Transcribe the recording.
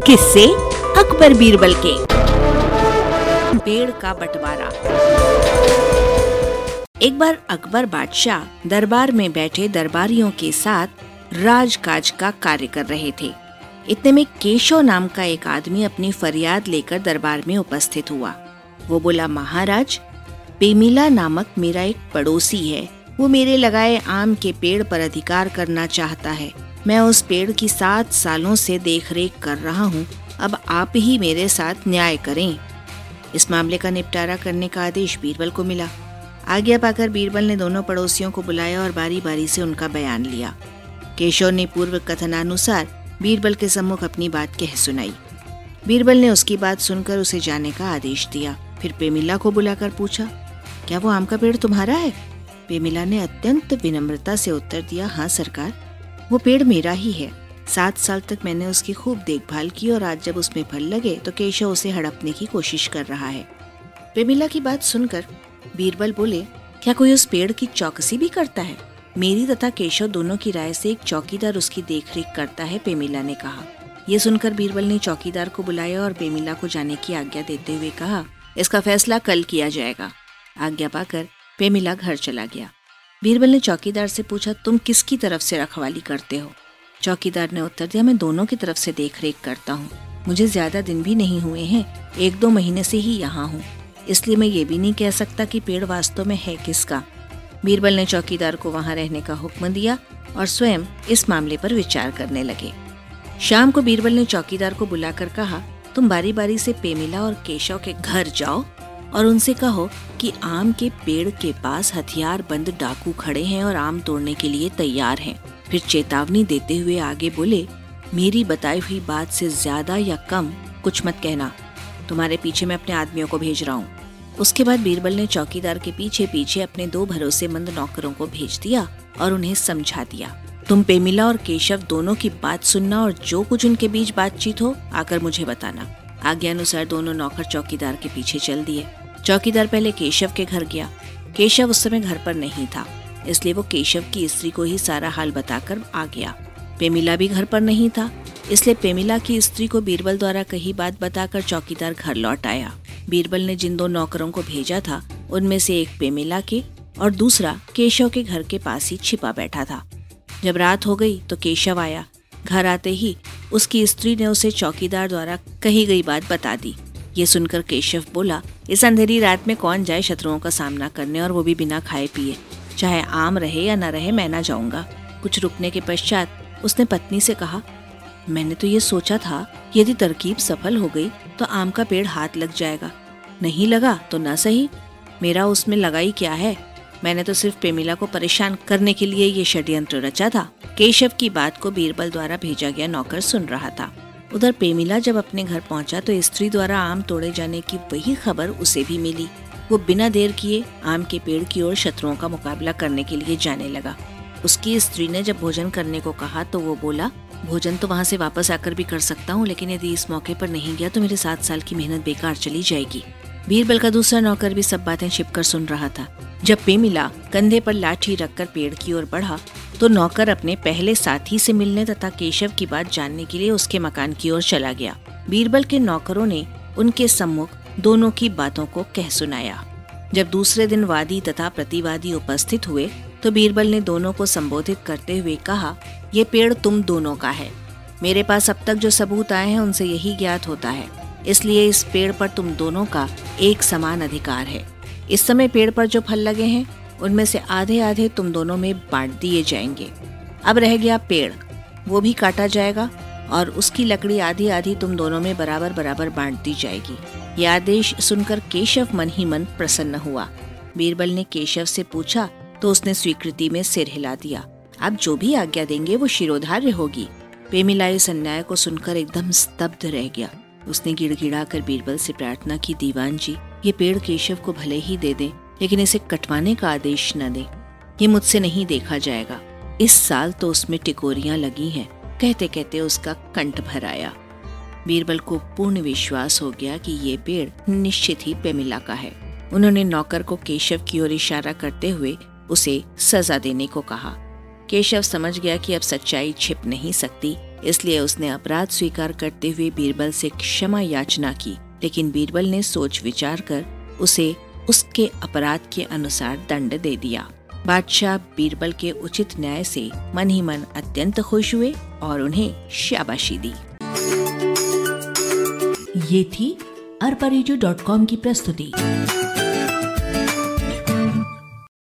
किस्से अकबर बीरबल के। पेड़ का बंटवारा। एक बार अकबर बादशाह दरबार में बैठे दरबारियों के साथ राजकाज का कार्य कर रहे थे। इतने में केशव नाम का एक आदमी अपनी फरियाद लेकर दरबार में उपस्थित हुआ। वो बोला, महाराज, पेमिला नामक मेरा एक पड़ोसी है। वो मेरे लगाए आम के पेड़ पर अधिकार करना चाहता है। मैं उस पेड़ की 7 सालों से देखरेख कर रहा हूँ। अब आप ही मेरे साथ न्याय करें। इस मामले का निपटारा करने का आदेश बीरबल को मिला। आज्ञा पाकर बीरबल ने दोनों पड़ोसियों को बुलाया और बारी बारी से उनका बयान लिया। केशव ने पूर्व कथनानुसार बीरबल के सम्मुख अपनी बात कह सुनाई। बीरबल ने उसकी बात सुनकर उसे जाने का आदेश दिया। फिर पेमिला को बुलाकर पूछा, क्या वो आम का पेड़ तुम्हारा है? पेमिला ने अत्यंत विनम्रता से उत्तर दिया, हाँ सरकार, वो पेड़ मेरा ही है। 7 साल तक मैंने उसकी खूब देखभाल की और आज जब उसमें फल लगे तो केशव उसे हड़पने की कोशिश कर रहा है। पेमिला की बात सुनकर बीरबल बोले, क्या कोई उस पेड़ की चौकसी भी करता है? मेरी तथा केशव दोनों की राय से एक चौकीदार उसकी देखरेख करता है, पेमिला ने कहा। ये सुनकर बीरबल ने चौकीदार को बुलाया और पेमिला को जाने की आज्ञा देते हुए कहा, इसका फैसला कल किया जाएगा। आज्ञा पाकर पेमिला घर चला गया। बीरबल ने चौकीदार से पूछा, तुम किसकी तरफ से रखवाली करते हो? चौकीदार ने उत्तर दिया, मैं दोनों की तरफ से देखरेख करता हूँ। मुझे ज्यादा दिन भी नहीं हुए हैं, 1-2 महीने से ही यहाँ हूँ, इसलिए मैं ये भी नहीं कह सकता कि पेड़ वास्तव में है किसका। बीरबल ने चौकीदार को वहाँ रहने का हुक्म दिया और स्वयं इस मामले पर विचार करने लगे। शाम को बीरबल ने चौकीदार को बुलाकर कहा, तुम बारी बारी से पेमिला और केशव के घर जाओ और उनसे कहो कि आम के पेड़ के पास हथियार बंद डाकू खड़े हैं और आम तोड़ने के लिए तैयार हैं। फिर चेतावनी देते हुए आगे बोले, मेरी बताई हुई बात से ज्यादा या कम कुछ मत कहना। तुम्हारे पीछे मैं अपने आदमियों को भेज रहा हूँ। उसके बाद बीरबल ने चौकीदार के पीछे पीछे अपने 2 भरोसेमंद नौकरों को भेज दिया और उन्हें समझा दिया, तुम पेमिला और केशव दोनों की बात सुनना और जो कुछ उनके बीच बातचीत हो आकर मुझे बताना। आज्ञा अनुसार दोनों नौकर चौकीदार के पीछे चल दिए। चौकीदार पहले केशव के घर गया। केशव उस समय घर पर नहीं था, इसलिए वो केशव की स्त्री को ही सारा हाल बताकर आ गया। पेमिला भी घर पर नहीं था, इसलिए पेमिला की स्त्री को बीरबल द्वारा कही बात बताकर चौकीदार घर लौट आया। बीरबल ने जिन 2 नौकरों को भेजा था उनमें से एक पेमिला के और दूसरा केशव के घर के पास ही छिपा बैठा था। जब रात हो गई तो केशव आया। घर आते ही उसकी स्त्री ने उसे चौकीदार द्वारा कही गई बात बता दी। ये सुनकर केशव बोला, इस अंधेरी रात में कौन जाए शत्रुओं का सामना करने, और वो भी बिना खाए पिए। चाहे आम रहे या न रहे, मैं ना जाऊंगा। कुछ रुकने के पश्चात उसने पत्नी से कहा, मैंने तो ये सोचा था यदि तरकीब सफल हो गई तो आम का पेड़ हाथ लग जाएगा, नहीं लगा तो न सही, मेरा उसमें लगाई क्या है। मैंने तो सिर्फ पेमिला को परेशान करने के लिए ये षड्यंत्र रचा था। केशव की बात को बीरबल द्वारा भेजा गया नौकर सुन रहा था। उधर पेमिला जब अपने घर पहुंचा तो स्त्री द्वारा आम तोड़े जाने की वही खबर उसे भी मिली। वो बिना देर किए आम के पेड़ की ओर शत्रुओं का मुकाबला करने के लिए जाने लगा। उसकी स्त्री ने जब भोजन करने को कहा तो वो बोला, भोजन तो वहाँ से वापस आकर भी कर सकता हूँ, लेकिन यदि इस मौके पर नहीं गया तो मेरे 7 साल की मेहनत बेकार चली जाएगी। बीरबल का दूसरा नौकर भी सब बातें छिपकर सुन रहा था। जब पेमिला कंधे पर लाठी रखकर पेड़ की ओर बढ़ा तो नौकर अपने पहले साथी से मिलने तथा केशव की बात जानने के लिए उसके मकान की ओर चला गया। बीरबल के नौकरों ने उनके सम्मुख दोनों की बातों को कह सुनाया। जब दूसरे दिन वादी तथा प्रतिवादी उपस्थित हुए तो बीरबल ने दोनों को संबोधित करते हुए कहा, ये पेड़ तुम दोनों का है। मेरे पास अब तक जो सबूत आए हैं उनसे यही ज्ञात होता है, इसलिए इस पेड़ पर तुम दोनों का एक समान अधिकार है। इस समय पेड़ पर जो फल लगे हैं उनमें से आधे आधे तुम दोनों में बांट दिए जाएंगे। अब रह गया पेड़, वो भी काटा जाएगा और उसकी लकड़ी आधी आधी तुम दोनों में बराबर बराबर बांट दी जाएगी। यह आदेश सुनकर केशव मन ही मन प्रसन्न हुआ। बीरबल ने केशव से पूछा तो उसने स्वीकृति में सिर हिला दिया। अब जो भी आज्ञा देंगे वो शिरोधार्य होगी। पेमिला इस अन्याय को सुनकर एकदम स्तब्ध रह गया। उसने गिड़गिड़ा कर बीरबल से प्रार्थना की, दीवान जी, ये पेड़ केशव को भले ही दे दे, लेकिन इसे कटवाने का आदेश न दे। ये मुझसे नहीं देखा जाएगा। इस साल तो उसमें टिकोरियां लगी हैं। कहते कहते उसका कंठ भर आया। बीरबल को पूर्ण विश्वास हो गया कि ये पेड़ निश्चित ही पेमिला का है। उन्होंने नौकर को केशव की ओर इशारा करते हुए उसे सजा देने को कहा। केशव समझ गया कि अब सच्चाई छिप नहीं सकती, इसलिए उसने अपराध स्वीकार करते हुए बीरबल से क्षमा याचना की, लेकिन बीरबल ने सोच विचार कर उसे उसके अपराध के अनुसार दंड दे दिया। बादशाह बीरबल के उचित न्याय से मन ही मन अत्यंत खुश हुए और उन्हें शाबाशी दी। ये थी arparejo.com की प्रस्तुति।